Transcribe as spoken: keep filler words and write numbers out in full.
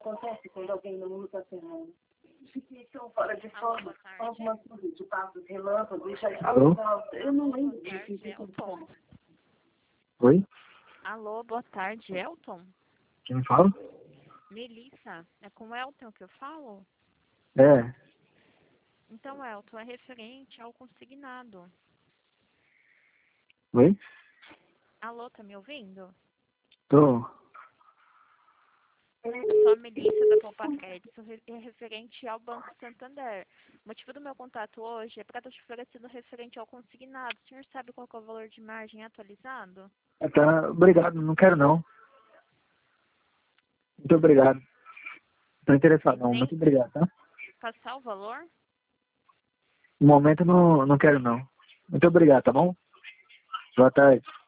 Acontece quando alguém não está ferrando. Fiquei tão fora de forma, alguma coisa de passos, relâmpagos, já Alô? eu não lembro Boa de tarde, Elton. Oi? Alô, boa tarde, Elton. Quem fala? Melissa, é com o Elton que eu falo? É. Então, Elton, é referente ao consignado. Oi? Alô, tá me ouvindo? Tô. Eu sou a Melissa da Poupaquete, sou re- é referente ao Banco Santander. O motivo do meu contato hoje é para estar te oferecendo referente ao consignado. O senhor sabe qual que é o valor de margem atualizado? Ah, tá, obrigado, não quero não. Muito obrigado. Tô interessado não, Nem muito obrigado, tá? passar o valor? No momento não, não quero não. Muito obrigado, tá bom? Boa tarde.